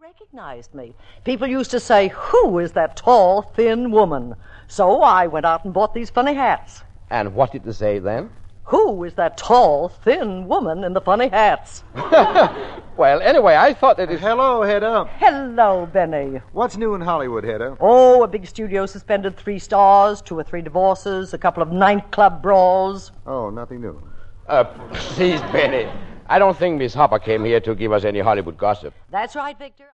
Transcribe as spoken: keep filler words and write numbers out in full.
recognized me. People used to say, "Who is that tall, thin woman?" So I went out and bought these funny hats. And what did they say then? Who is that tall, thin woman in the funny hats? Well, anyway, I thought that it... Hello, Hedda. Hello, Benny. What's new in Hollywood, Hedda? Oh, a big studio suspended three stars, two or three divorces, a couple of nightclub brawls. Oh, nothing new. Uh, please, Benny. I don't think Miss Hopper came here to give us any Hollywood gossip. That's right, Victor.